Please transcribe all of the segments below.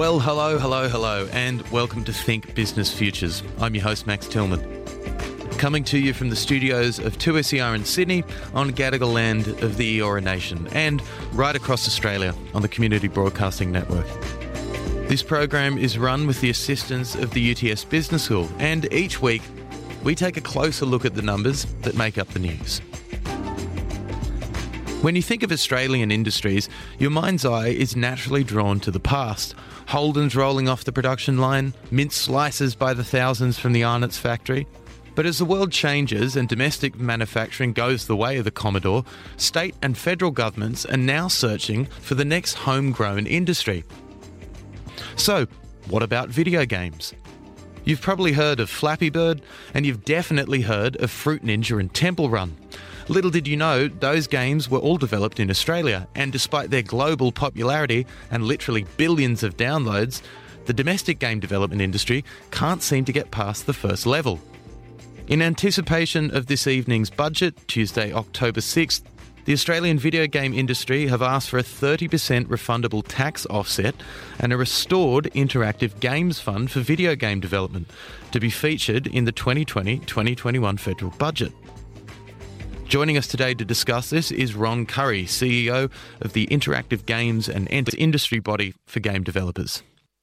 Well, hello, and welcome to Think Business Futures. I'm your host, Max Tillman. Coming to you from the studios of 2SER in Sydney on Gadigal land of the Eora Nation and right across Australia on the Community Broadcasting Network. This program is run with the assistance of the UTS Business School, and each week we take a closer look at the numbers that make up the news. When you think of Australian industries, your mind's eye is naturally drawn to the past. Holden's rolling off the production line, mince slices by the thousands from the Arnott's factory. But as the world changes and domestic manufacturing goes the way of the Commodore, state and federal governments are now searching for the next homegrown industry. So, what about video games? You've probably heard of Flappy Bird, and you've definitely heard of Fruit Ninja and Temple Run. Little did you know, those games were all developed in Australia, and despite their global popularity and literally billions of downloads, the domestic game development industry can't seem to get past the first level. In anticipation of this evening's budget, Tuesday, October 6th, the Australian video game industry have asked for a 30% refundable tax offset and a restored interactive games fund for video game development to be featured in the 2020-2021 federal budget. Joining us today to discuss this is Ron Curry, CEO of the Interactive Games and Industry Body for Game Developers.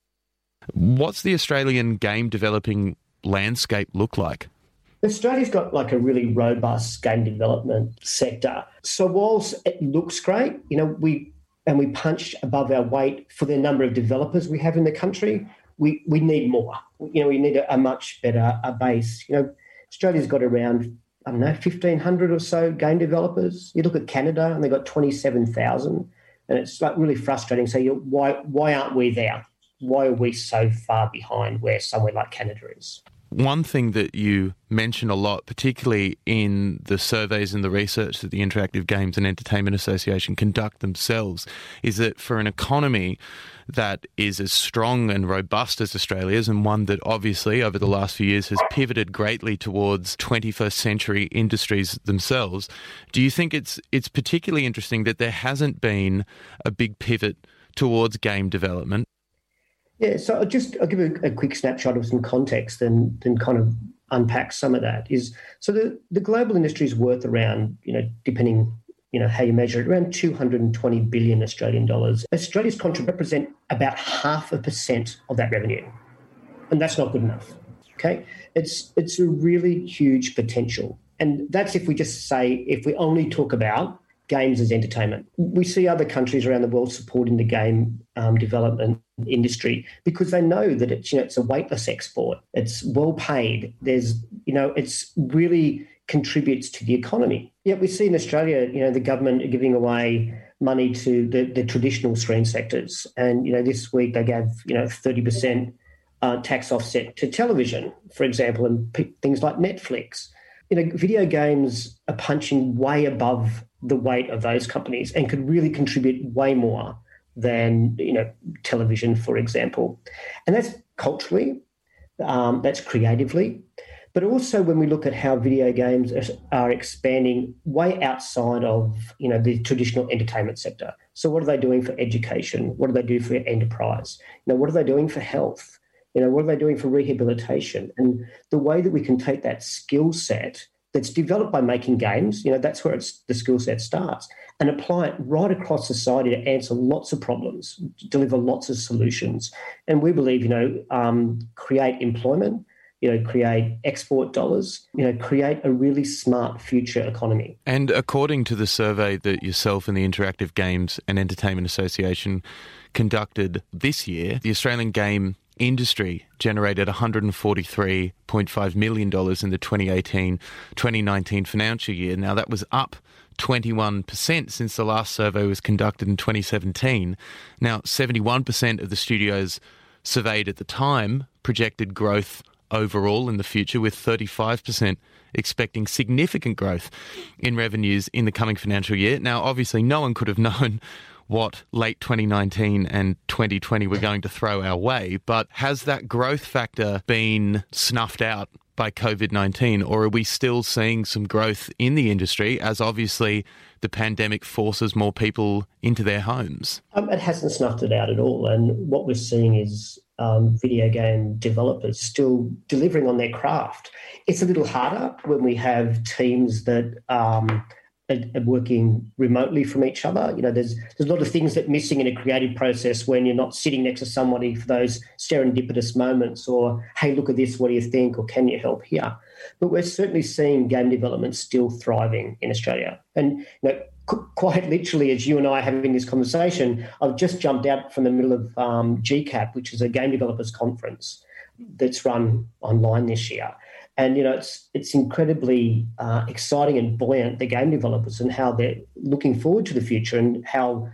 What's the Australian game developing landscape look like? Australia's got like a really robust game development sector. So whilst it looks great, we punch above our weight for the number of developers we have in the country, we need more. We need a much better base. Australia's got around 1,500 or so game developers. You look at Canada and they've got 27,000, and it's like really frustrating. So why aren't we there? Why are we so far behind where somewhere like Canada is? One thing that you mention a lot, particularly in the surveys and the research that the Interactive Games and Entertainment Association conduct themselves, is that for an economy that is as strong and robust as Australia's, and one that obviously over the last few years has pivoted greatly towards 21st century industries themselves, do you think it's particularly interesting that there hasn't been a big pivot towards game development? Yeah, so I'll give a quick snapshot of some context and kind of unpack some of that. So the global industry is worth around, depending, how you measure it, around 220 billion Australian dollars. Australia's represent about 0.5% of that revenue, and that's not good enough. Okay, it's a really huge potential, and that's if we only talk about games as entertainment. We see other countries around the world supporting the game development industry because they know that it's a weightless export. It's well paid. It's really contributes to the economy. Yet we see in Australia, the government are giving away money to the traditional screen sectors. And, this week they gave, 30% tax offset to television, for example, and things like Netflix. Video games are punching way above the weight of those companies and could really contribute way more than, television, for example. And that's culturally, that's creatively, but also when we look at how video games are expanding way outside of, the traditional entertainment sector. So what are they doing for education? What do they do for enterprise? What are they doing for health? What are they doing for rehabilitation? And the way that we can take that skill set that's developed by making games, that's where the skill set starts, and apply it right across society to answer lots of problems, deliver lots of solutions. And we believe, create employment, create export dollars, create a really smart future economy. And according to the survey that yourself and the Interactive Games and Entertainment Association conducted this year, the Australian game industry generated $143.5 million in the 2018-2019 financial year. Now, that was up 21% since the last survey was conducted in 2017. Now, 71% of the studios surveyed at the time projected growth overall in the future, with 35% expecting significant growth in revenues in the coming financial year. Now, obviously, no one could have known what late 2019 and 2020 were going to throw our way, but has that growth factor been snuffed out by COVID-19, or are we still seeing some growth in the industry as obviously the pandemic forces more people into their homes? It hasn't snuffed it out at all. And what we're seeing is video game developers still delivering on their craft. It's a little harder when we have teams that are working remotely from each other. You know, there's a lot of things that are missing in a creative process when you're not sitting next to somebody for those serendipitous moments or, hey, look at this, what do you think? Or can you help here? But we're certainly seeing game development still thriving in Australia. And, you know, quite literally, as you and I are having this conversation, I've just jumped out from the middle of GCAP, which is a game developers conference that's run online this year. And, you know, it's incredibly exciting and buoyant, the game developers, and how they're looking forward to the future and how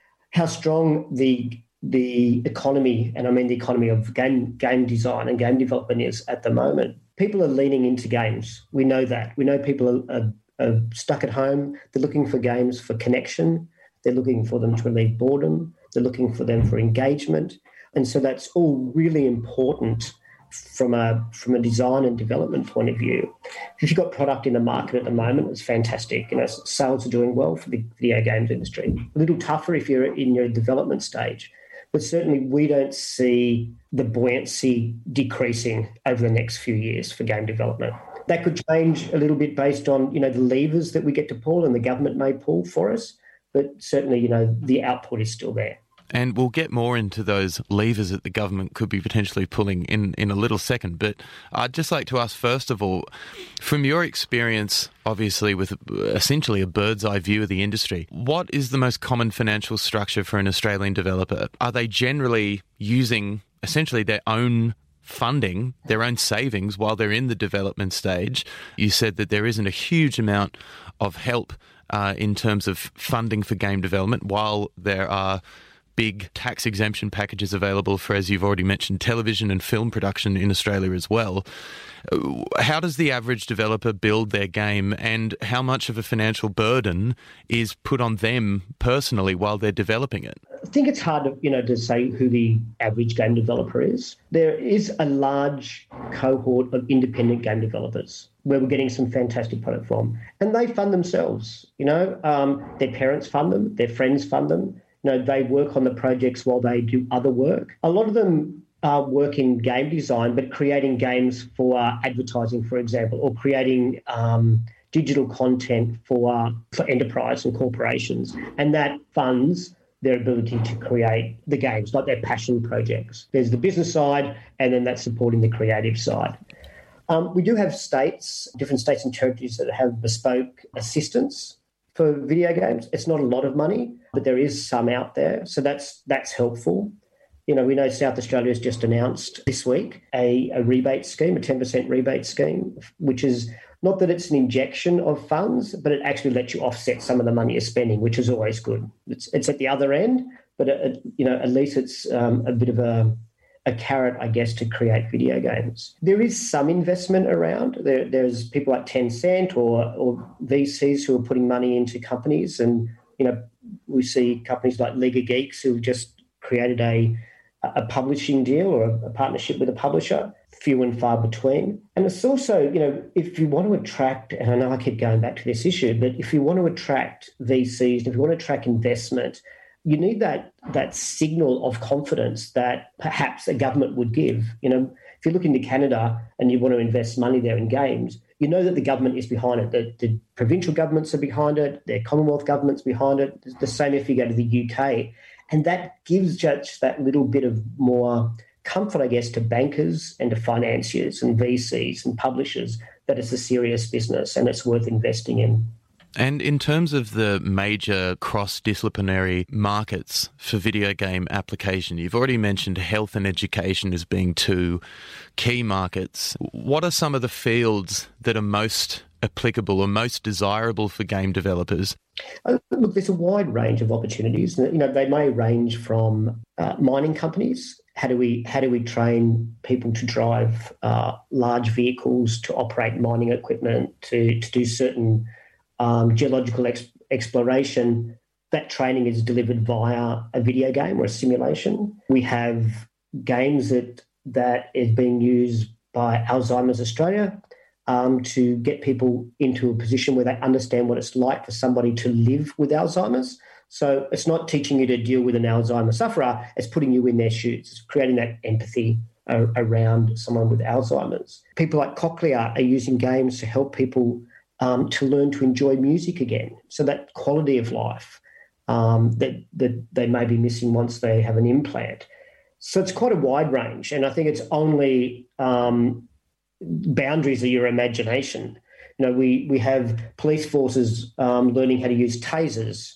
strong the economy, and I mean the economy of game design and game development is at the moment. People are leaning into games. We know that. We know people are stuck at home. They're looking for games for connection. They're looking for them to relieve boredom. They're looking for them for engagement. And so that's all really important from a design and development point of view. If you've got product in the market at the moment, it's fantastic. You know, sales are doing well for the video games industry. A little tougher if you're in your development stage, but certainly we don't see the buoyancy decreasing over the next few years for game development. That could change a little bit based on, you know, the levers that we get to pull and the government may pull for us, but certainly, you know, the output is still there. And we'll get more into those levers that the government could be potentially pulling in a little second. But I'd just like to ask, first of all, from your experience, obviously, with essentially a bird's eye view of the industry, what is the most common financial structure for an Australian developer? Are they generally using essentially their own funding, their own savings while they're in the development stage? You said that there isn't a huge amount of help in terms of funding for game development, while there are big tax exemption packages available for, as you've already mentioned, television and film production in Australia as well. How does the average developer build their game, and how much of a financial burden is put on them personally while they're developing it? I think it's hard to say who the average game developer is. There is a large cohort of independent game developers where we're getting some fantastic product from, and they fund themselves. Their parents fund them, their friends fund them. They work on the projects while they do other work. A lot of them work in game design, but creating games for advertising, for example, or creating digital content for enterprise and corporations. And that funds their ability to create the games, like their passion projects. There's the business side, and then that's supporting the creative side. We do have different states and territories that have bespoke assistance for video games. It's not a lot of money, but there is some out there. So that's helpful. We know South Australia has just announced this week a rebate scheme, a 10% rebate scheme, which is not that it's an injection of funds, but it actually lets you offset some of the money you're spending, which is always good. It's at the other end, but at least it's a bit of a carrot, I guess, to create video games. There is some investment around. There's people like Tencent or VCs who are putting money into companies, and we see companies like League of Geeks who've just created a publishing deal or a partnership with a publisher. Few and far between. And it's also, if you want to attract, and I know I keep going back to this issue, but if you want to attract VCs, if you want to attract investment, you need that signal of confidence that perhaps a government would give. If you look into Canada and you want to invest money there in games, you know that the government is behind it. The provincial governments are behind it. The Commonwealth government's behind it. It's the same if you go to the UK. And that gives just that little bit of more comfort, I guess, to bankers and to financiers and VCs and publishers that it's a serious business and it's worth investing in. And in terms of the major cross-disciplinary markets for video game application, you've already mentioned health and education as being two key markets. What are some of the fields that are most applicable or most desirable for game developers? Look, there's a wide range of opportunities. They may range from mining companies. How do we train people to drive large vehicles, to operate mining equipment, to do certain geological exploration? That training is delivered via a video game or a simulation. We have games that is being used by Alzheimer's Australia to get people into a position where they understand what it's like for somebody to live with Alzheimer's. So it's not teaching you to deal with an Alzheimer's sufferer, it's putting you in their shoes, it's creating that empathy around someone with Alzheimer's. People like Cochlear are using games to help people to learn to enjoy music again. So that quality of life that they may be missing once they have an implant. So it's quite a wide range, and I think it's only boundaries of your imagination. You know, we have police forces learning how to use tasers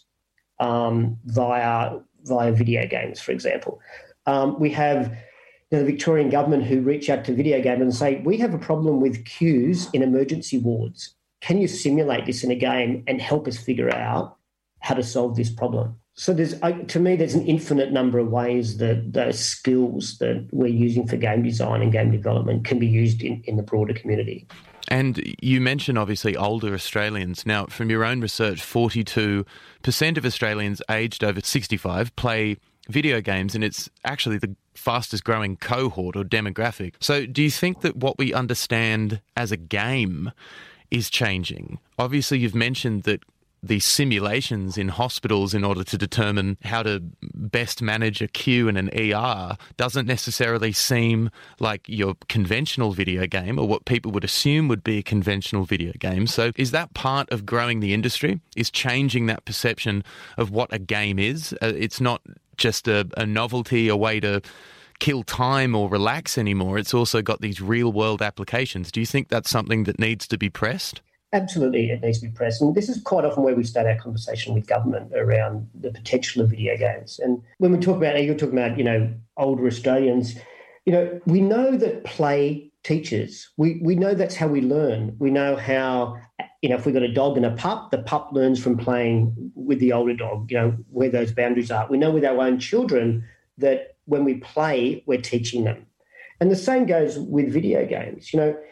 via video games, for example. We have the Victorian government who reach out to video gamers and say, we have a problem with queues in emergency wards. Can you simulate this in a game and help us figure out how to solve this problem? So to me, there's an infinite number of ways that those skills that we're using for game design and game development can be used in the broader community. And you mentioned, obviously, older Australians. Now, from your own research, 42% of Australians aged over 65 play video games, and it's actually the fastest growing cohort or demographic. So do you think that what we understand as a game is changing? Obviously, you've mentioned that the simulations in hospitals in order to determine how to best manage a queue in an ER doesn't necessarily seem like your conventional video game or what people would assume would be a conventional video game. So is that part of growing the industry, is changing that perception of what a game is? It's not just a novelty, a way to kill time or relax anymore. It's also got these real-world applications. Do you think that's something that needs to be pressed? Absolutely, it needs to be pressed. And this is quite often where we start our conversation with government around the potential of video games. And when we talk about, you're talking about, older Australians, we know that play teaches. We know that's how we learn. We know how, if we've got a dog and a pup, the pup learns from playing with the older dog, where those boundaries are. We know with our own children that when we play, we're teaching them. And the same goes with video games.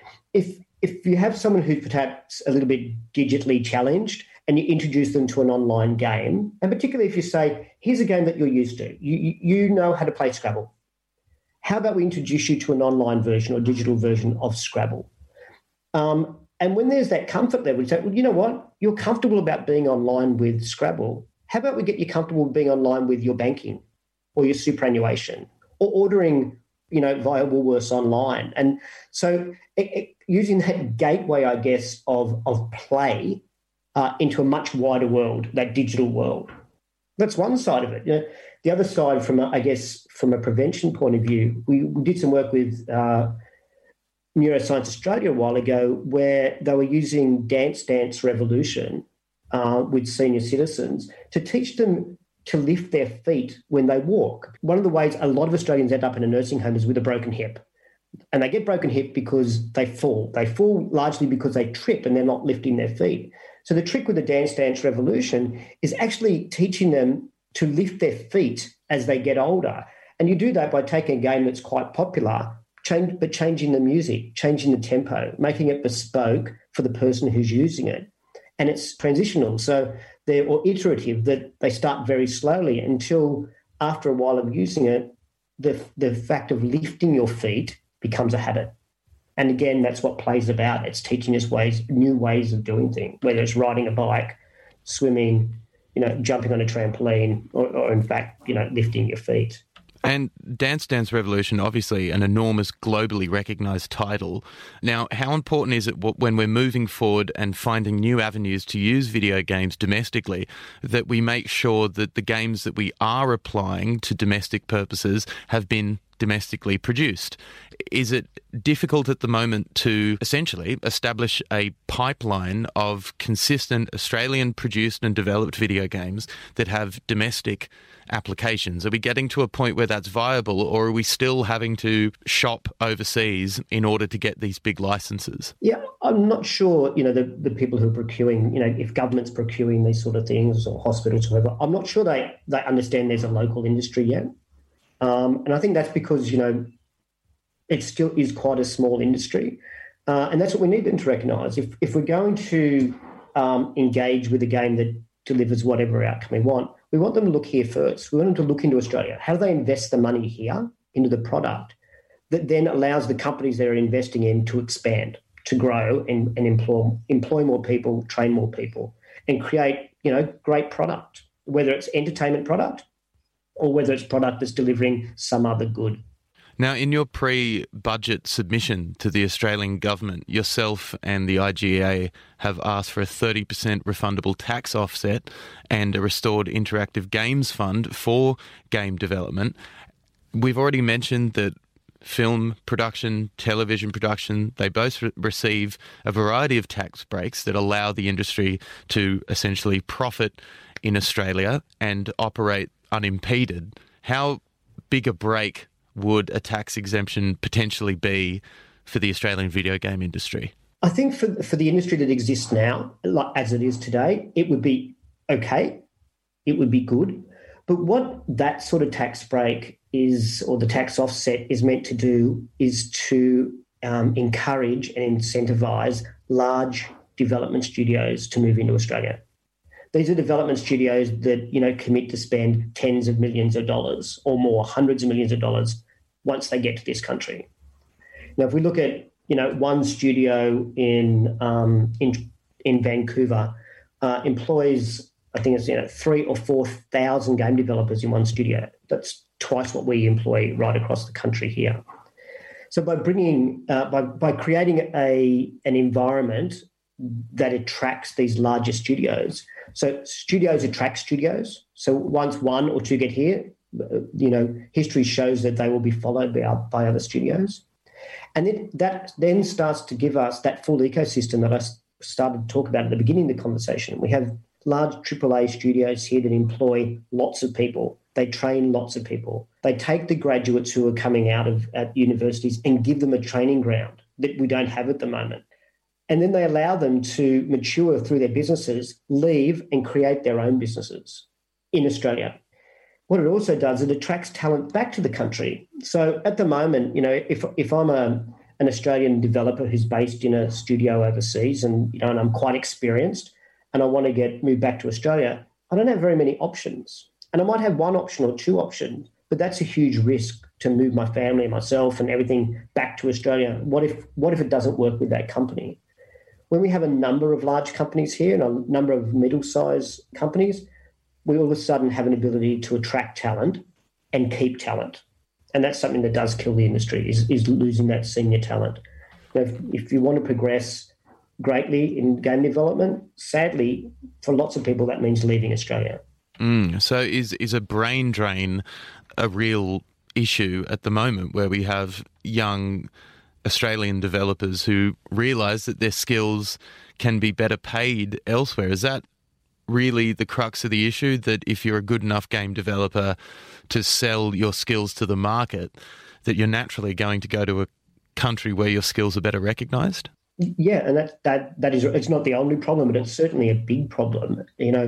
If you have someone who's perhaps a little bit digitally challenged and you introduce them to an online game, and particularly if you say, here's a game that you're used to, you know how to play Scrabble. How about we introduce you to an online version or digital version of Scrabble? And when there's that comfort level, you say, well, you know what? You're comfortable about being online with Scrabble. How about we get you comfortable with being online with your banking or your superannuation or ordering via Woolworths online? And so using that gateway, I guess, of play into a much wider world, that digital world. That's one side of it. The other side, from a prevention point of view, we did some work with Neuroscience Australia a while ago where they were using Dance Dance Revolution with senior citizens to teach them to lift their feet when they walk. One of the ways a lot of Australians end up in a nursing home is with a broken hip. And they get broken hip because they fall. They fall largely because they trip and they're not lifting their feet. So the trick with the Dance Dance Revolution is actually teaching them to lift their feet as they get older. And you do that by taking a game that's quite popular, but changing the music, changing the tempo, making it bespoke for the person who's using it. And it's transitional. So or iterative, that they start very slowly until after a while of using it, the fact of lifting your feet becomes a habit. And again, that's what play's about. It's teaching us new ways of doing things, whether it's riding a bike, swimming, jumping on a trampoline, or in fact, lifting your feet. And Dance Dance Revolution, obviously an enormous globally recognised title. Now, how important is it when we're moving forward and finding new avenues to use video games domestically that we make sure that the games that we are applying to domestic purposes have been domestically produced? Is it difficult at the moment to essentially establish a pipeline of consistent Australian-produced and developed video games that have domestic applications? Are we getting to a point where that's viable, or are we still having to shop overseas in order to get these big licenses? Yeah, I'm not sure, the people who are procuring, if government's procuring these sort of things or hospitals or whatever, I'm not sure they understand there's a local industry yet. And I think that's because, it still is quite a small industry. And that's what we need them to recognise. If we're going to engage with a game that delivers whatever outcome we want them to look here first. We want them to look into Australia. How do they invest the money here into the product? that then allows the companies they're investing in to expand, to grow and employ more people, train more people, and create, great product, whether it's entertainment product or whether it's product that's delivering some other good. Now, in your pre-budget submission to the Australian government, yourself and the IGA have asked for a 30% refundable tax offset and a restored interactive games fund for game development. We've already mentioned that film production, television production, they both receive a variety of tax breaks that allow the industry to essentially profit in Australia and operate unimpeded. How big a break would a tax exemption potentially be for the Australian video game industry? I think for the industry that exists now, as it is today, it would be okay. It would be good. But what that sort of tax break is, or the tax offset is meant to do, is to encourage and incentivise large development studios to move into Australia. These are development studios that, commit to spend tens of millions of dollars or more, hundreds of millions of dollars once they get to this country. Now, if we look at, one studio in Vancouver employs, I think it's 3,000 or 4,000 game developers in one studio. That's twice what we employ right across the country here. So by bringing, by creating an environment that attracts these larger studios. So studios attract studios. So once one or two get here, history shows that they will be followed by other studios. And then that then starts to give us that full ecosystem that I started to talk about at the beginning of the conversation. We have large AAA studios here that employ lots of people. They train lots of people. They take the graduates who are coming out at universities and give them a training ground that we don't have at the moment. And then they allow them to mature through their businesses, leave and create their own businesses in Australia. What it also does, it attracts talent back to the country. So at the moment, if I'm an Australian developer who's based in a studio overseas and I'm quite experienced and I want to move back to Australia, I don't have very many options. And I might have one option or two options, but that's a huge risk to move my family and myself and everything back to Australia. What if it doesn't work with that company? When we have a number of large companies here and a number of middle-sized companies, we all of a sudden have an ability to attract talent and keep talent. And that's something that does kill the industry, is losing that senior talent. If you want to progress greatly in game development, sadly, for lots of people, that means leaving Australia. So is a brain drain a real issue at the moment, where we have young Australian developers who realise that their skills can be better paid elsewhere? Is that really the crux of the issue, that if you're a good enough game developer to sell your skills to the market, that you're naturally going to go to a country where your skills are better recognised? Yeah, and that is, it's not the only problem, but it's certainly a big problem.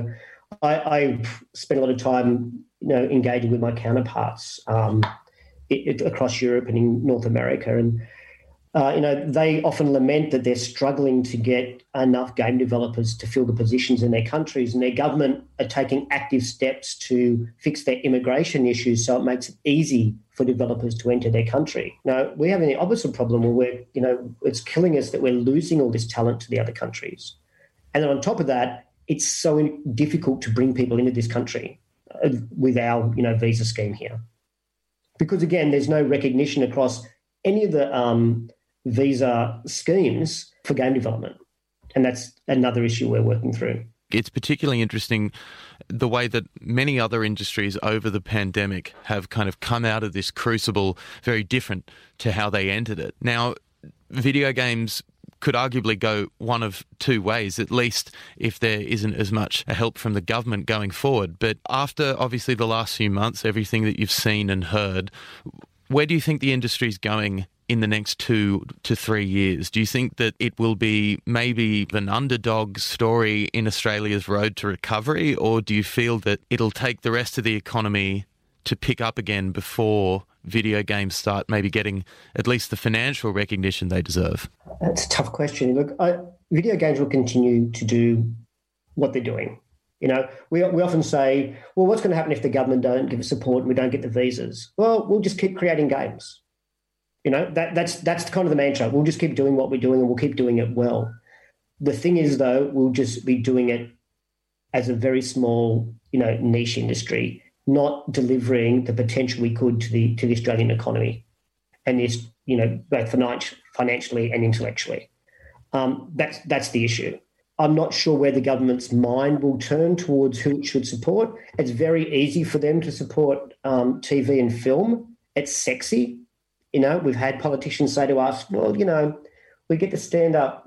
I spent a lot of time, engaging with my counterparts across Europe and in North America, and they often lament that they're struggling to get enough game developers to fill the positions in their countries, and their government are taking active steps to fix their immigration issues so it makes it easy for developers to enter their country. Now, we have the opposite problem where it's killing us that we're losing all this talent to the other countries. And then on top of that, it's so difficult to bring people into this country with our, visa scheme here. Because, again, there's no recognition across any of the visa schemes for game development. And that's another issue we're working through. It's particularly interesting the way that many other industries over the pandemic have kind of come out of this crucible very different to how they entered it. Now, video games could arguably go one of two ways, at least if there isn't as much help from the government going forward. But after, obviously, the last few months, everything that you've seen and heard, where do you think the industry's going in the next 2 to 3 years? Do you think that it will be maybe an underdog story in Australia's road to recovery, or do you feel that it'll take the rest of the economy to pick up again before video games start maybe getting at least the financial recognition they deserve? That's a tough question. Look, video games will continue to do what they're doing. We often say, well, what's going to happen if the government don't give us support and we don't get the visas? Well, we'll just keep creating games. That's kind of the mantra. We'll just keep doing what we're doing and we'll keep doing it well. The thing is, though, we'll just be doing it as a very small, niche industry, not delivering the potential we could to the Australian economy, and this, both financially and intellectually. That's the issue. I'm not sure where the government's mind will turn towards who it should support. It's very easy for them to support TV and film. It's sexy. We've had politicians say to us, well, we get to stand up,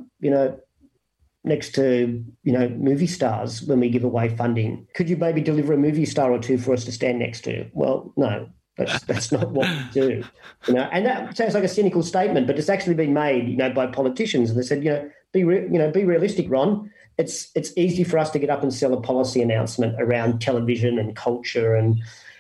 next to, movie stars when we give away funding. Could you maybe deliver a movie star or two for us to stand next to? Well, no, that's not what we do. And that sounds like a cynical statement, but it's actually been made, by politicians. And they said, be realistic, Ron. It's easy for us to get up and sell a policy announcement around television and culture and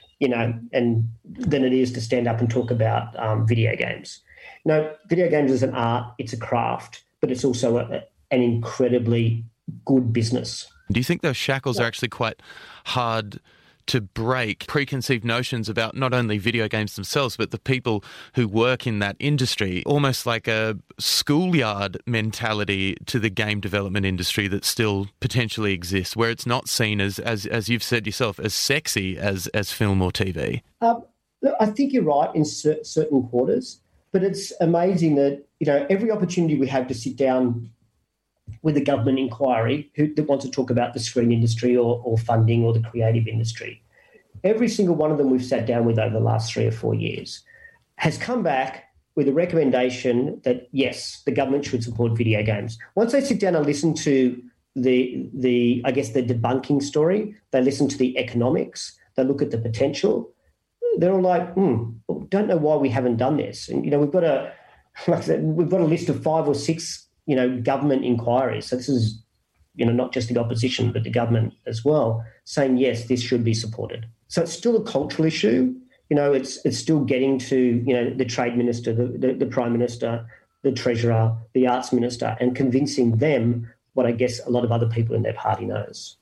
than it is to stand up and talk about video games. Video games is an art, it's a craft, but it's also an incredibly good business. Do you think those shackles are actually quite hard to break? Preconceived notions about not only video games themselves, but the people who work in that industry, almost like a schoolyard mentality to the game development industry that still potentially exists, where it's not seen as you've said yourself, as sexy as film or TV. I think you're right in certain quarters, but it's amazing that, every opportunity we have to sit down with a government inquiry that wants to talk about the screen industry or funding or the creative industry, every single one of them we've sat down with over the last 3 or 4 years has come back with a recommendation that, yes, the government should support video games. Once they sit down and listen to the debunking story, they listen to the economics, they look at the potential, they're all like, don't know why we haven't done this. And, we've got a list of 5 or 6 government inquiries. So this is, not just the opposition, but the government as well, saying, yes, this should be supported. So it's still a cultural issue. It's still getting to, the trade minister, the prime minister, the treasurer, the arts minister, and convincing them what I guess a lot of other people in their party knows.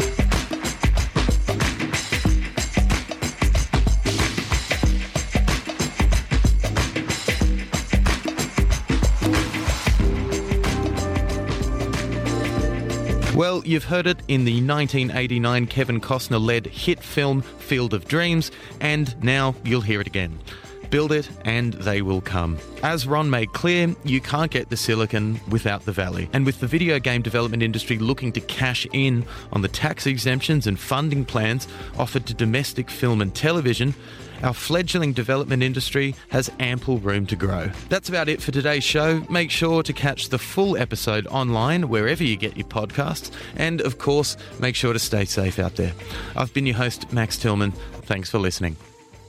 Well, you've heard it in the 1989 Kevin Costner-led hit film Field of Dreams, and now you'll hear it again. Build it and they will come. As Ron made clear, you can't get the silicon without the valley. And with the video game development industry looking to cash in on the tax exemptions and funding plans offered to domestic film and television, our fledgling development industry has ample room to grow. That's about it for today's show. Make sure to catch the full episode online wherever you get your podcasts. And, of course, make sure to stay safe out there. I've been your host, Max Tillman. Thanks for listening.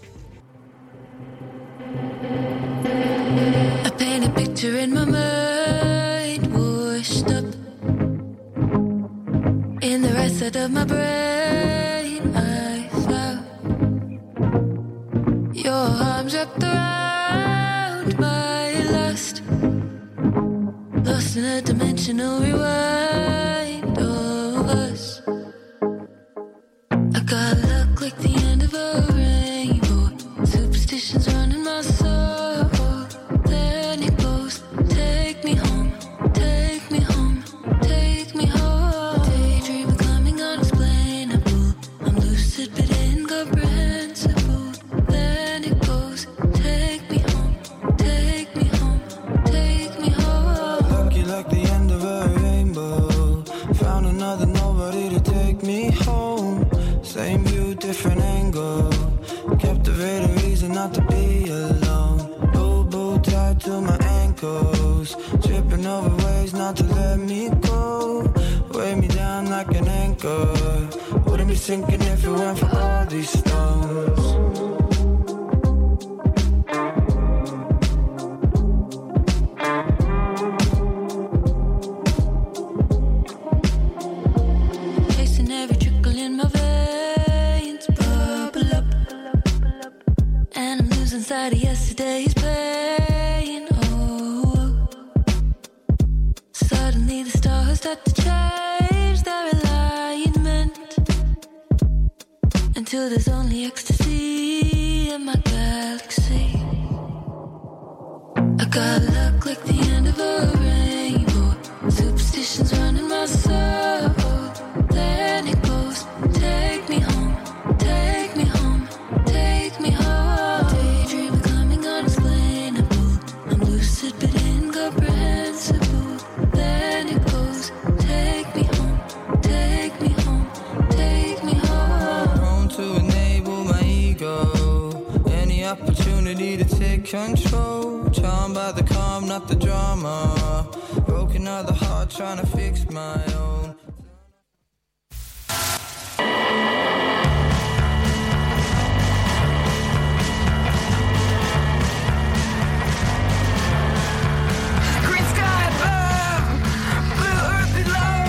I paint a picture in my mind, washed up in the right side of my brain. I found your arms wrapped around my lust, lost in a dimensional rewind of us. I got luck like the end of a rainbow, superstitions running my soul. Then it goes, take me home, take me home, take me home. Daydream climbing unexplainable, I'm lucid but incomprehensible. Then it goes, take me home, take me home, take me home. Lucky like the end of a rainbow, found another nobody to take me home. Same view, different angle, captivated reason not to be alone. Boo tied to my ankles, tripping over ways not to let me go. Weigh me down like an anchor, wouldn't be sinking if it weren't for all these stones. Chasing every trickle in my veins, bubble up, and I'm losing sight of yesterday's pain. Oh, suddenly the stars start to change their alignment until there's only ecstasy in my galaxy. Got luck like the end of a rainbow. Superstitions running my soul. Then it goes, take me home, take me home, take me home. Daydream becoming unexplainable. I'm lucid but incomprehensible. Then it goes, take me home, take me home, take me home. Prone to enable my ego. Any opportunity to take control. Charmed by the calm, not the drama. Broken of the heart, trying to fix my own. Green sky above, blue earth below.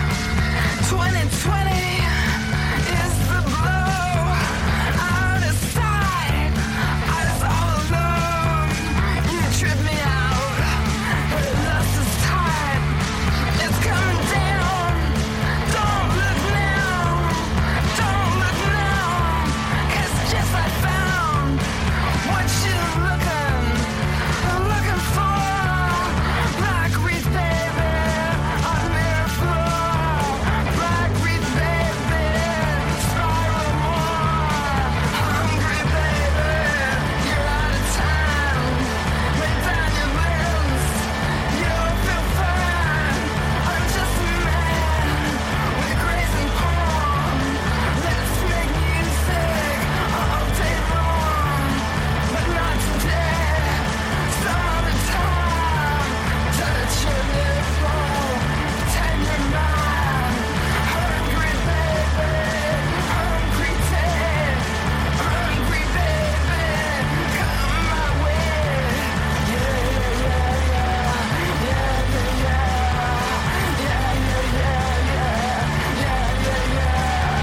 2020 is the blow. Out of sight, eyes all alone. You trip me out, but it lost its time. It's coming down. Don't look now, don't look now. It's just I found what you're looking for. Black wreath, baby, on mirror floor. Black wreath, baby, spiral more. Hungry, baby, you're out of time. Lay down your limbs, you'll feel fine. I'm just a man with grace and palm. Let's make music all day long, but not today. Some other time, touch your nipple, tend your mind. Hungry, baby, hungry, dead. Hungry, baby, come my way. Yeah, yeah, yeah, yeah, yeah, yeah, yeah, yeah, yeah, yeah, yeah,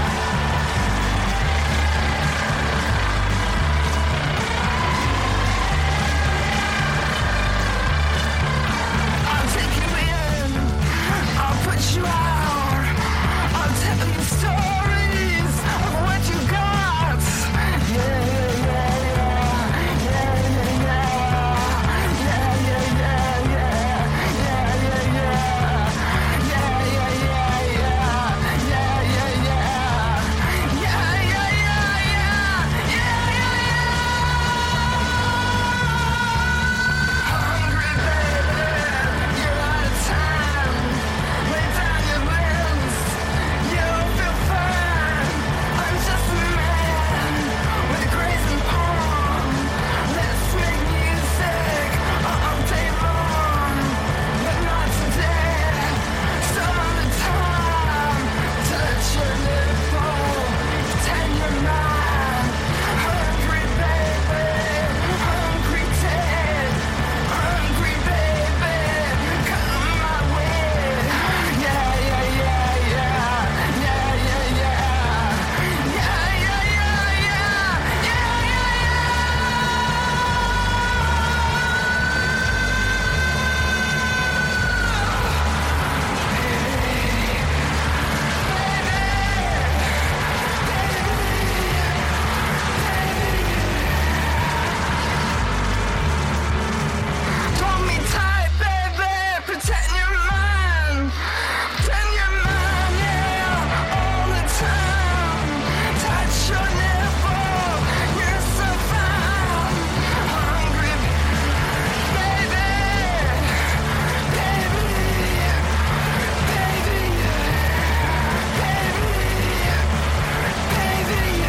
I'll take you in, I'll put you out, I'll tell you stories of what you got. Yeah, yeah, yeah, yeah, yeah, yeah, yeah, yeah, yeah, Hungry, baby, you're out of time. Lay down your limbs, you'll feel fine. I'm just a man with grace and palm. Let's make music all day long, but not today. Some other time, touch your nipple, tend your mind. Hungry, baby, hungry, dead. Hungry, baby, come my way. Yeah, yeah, yeah, yeah, yeah, yeah, yeah, yeah, yeah, yeah, Hold me tight, baby, pretend you're mine. Pretend you're mine, yeah, all the time. Touch your nipple, you're so fine. Hungry, baby, baby, baby, baby, baby.